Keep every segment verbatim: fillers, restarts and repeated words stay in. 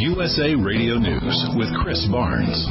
U S A Radio News with Chris Barnes.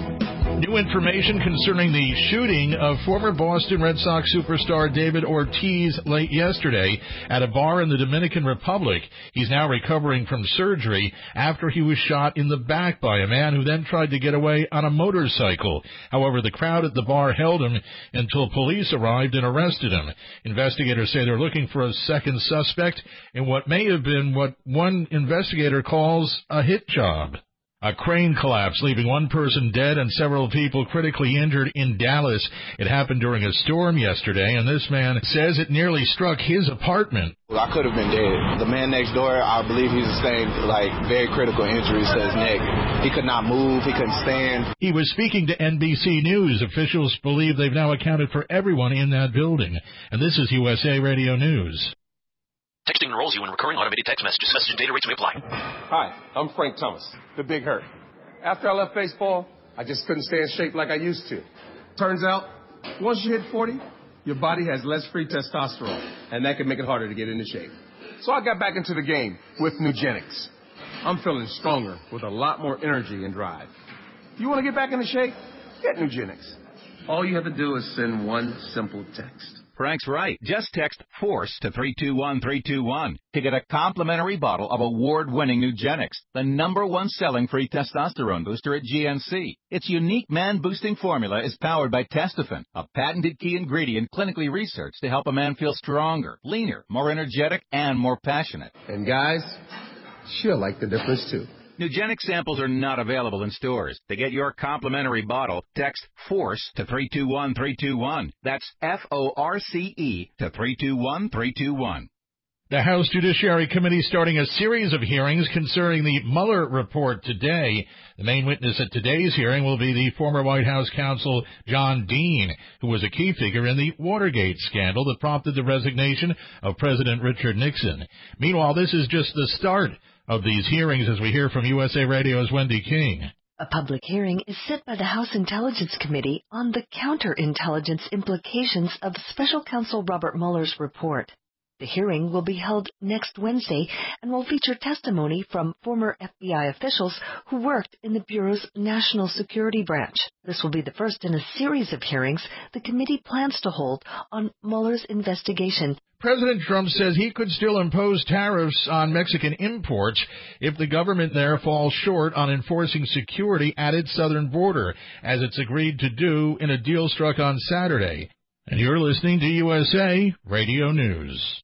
New information concerning the shooting of former Boston Red Sox superstar David Ortiz late yesterday at a bar in the Dominican Republic. He's now recovering from surgery after he was shot in the back by a man who then tried to get away on a motorcycle. However, the crowd at the bar held him until police arrived and arrested him. Investigators say they're looking for a second suspect in what may have been what one investigator calls a hit job. A crane collapse, leaving one person dead and several people critically injured in Dallas. It happened during a storm yesterday, and this man says it nearly struck his apartment. Well, I could have been dead. The man next door, I believe he sustained, like, very critical injuries to his neck. He could not move. He couldn't stand. He was speaking to N B C News. Officials believe they've now accounted for everyone in that building. And this is U S A Radio News. Texting enrolls you in recurring automated text messages. Message and data rates may apply. Hi, I'm Frank Thomas, the Big Hurt. After I left baseball, I just couldn't stay in shape like I used to. Turns out, once you hit forty, your body has less free testosterone, and that can make it harder to get into shape. So I got back into the game with Nugenics. I'm feeling stronger with a lot more energy and drive. You want to get back into shape? Get Nugenics. All you have to do is send one simple text. Frank's right. Just text FORCE to three two one three two one to get a complimentary bottle of award-winning Nugenics, the number one selling free testosterone booster at G N C. Its unique man-boosting formula is powered by Testofen, a patented key ingredient clinically researched to help a man feel stronger, leaner, more energetic, and more passionate. And guys, she'll like the difference too. Nugenic samples are not available in stores. To get your complimentary bottle, text FORCE to three two one three two one. That's F O R C E to three two one three two one. The House Judiciary Committee starting a series of hearings concerning the Mueller report today. The main witness at today's hearing will be the former White House counsel John Dean, who was a key figure in the Watergate scandal that prompted the resignation of President Richard Nixon. Meanwhile, this is just the start of these hearings, as we hear from U S A Radio's Wendy King. A public hearing is set by the House Intelligence Committee on the counterintelligence implications of Special Counsel Robert Mueller's report. The hearing will be held next Wednesday and will feature testimony from former F B I officials who worked in the Bureau's National Security Branch. This will be the first in a series of hearings the committee plans to hold on Mueller's investigation. President Trump says he could still impose tariffs on Mexican imports if the government there falls short on enforcing security at its southern border, as it's agreed to do in a deal struck on Saturday. And you're listening to U S A Radio News.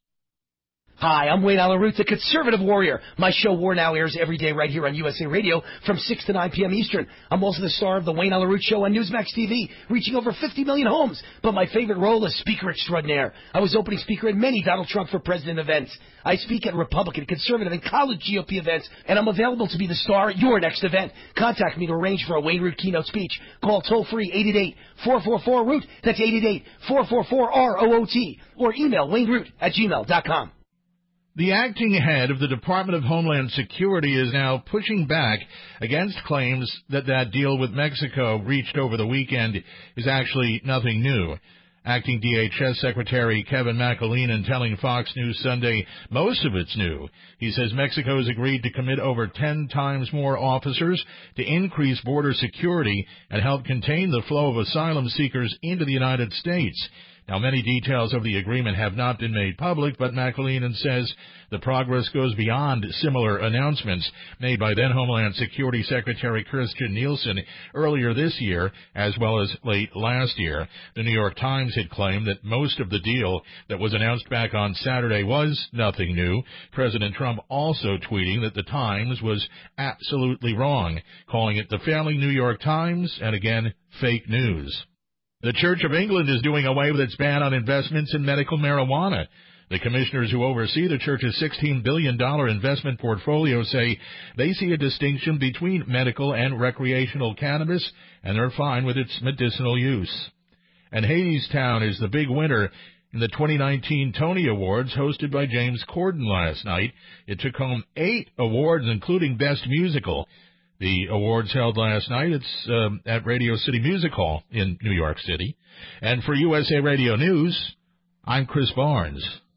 Hi, I'm Wayne Allyn Root, the conservative warrior. My show War Now airs every day right here on U S A Radio from six to nine p.m. Eastern. I'm also the star of the Wayne Allyn Root Show on Newsmax T V, reaching over fifty million homes. But my favorite role is Speaker Extraordinaire. I was opening speaker at many Donald Trump for President events. I speak at Republican, conservative, and college G O P events, and I'm available to be the star at your next event. Contact me to arrange for a Wayne Root keynote speech. Call toll-free eight eight eight, four four four, root. That's eight eight eight, four four four, R O O T. Or email wayneroot at gmail dot com. The acting head of the Department of Homeland Security is now pushing back against claims that that deal with Mexico reached over the weekend is actually nothing new. Acting D H S Secretary Kevin McAleenan telling Fox News Sunday most of it's new. He says Mexico has agreed to commit over ten times more officers to increase border security and help contain the flow of asylum seekers into the United States. Now, many details of the agreement have not been made public, but McAleenan says the progress goes beyond similar announcements made by then Homeland Security Secretary Kirstjen Nielsen earlier this year, as well as late last year. The New York Times had claimed that most of the deal that was announced back on Saturday was nothing new. President Trump also tweeting that the Times was absolutely wrong, calling it the failing New York Times and, again, fake news. The Church of England is doing away with its ban on investments in medical marijuana. The commissioners who oversee the church's sixteen billion dollars investment portfolio say they see a distinction between medical and recreational cannabis, and they're fine with its medicinal use. And Hadestown is the big winner in the twenty nineteen Tony Awards hosted by James Corden last night. It took home eight awards, including Best Musical. The awards held last night. It's um, at Radio City Music Hall in New York City. And for U S A Radio News, I'm Chris Barnes.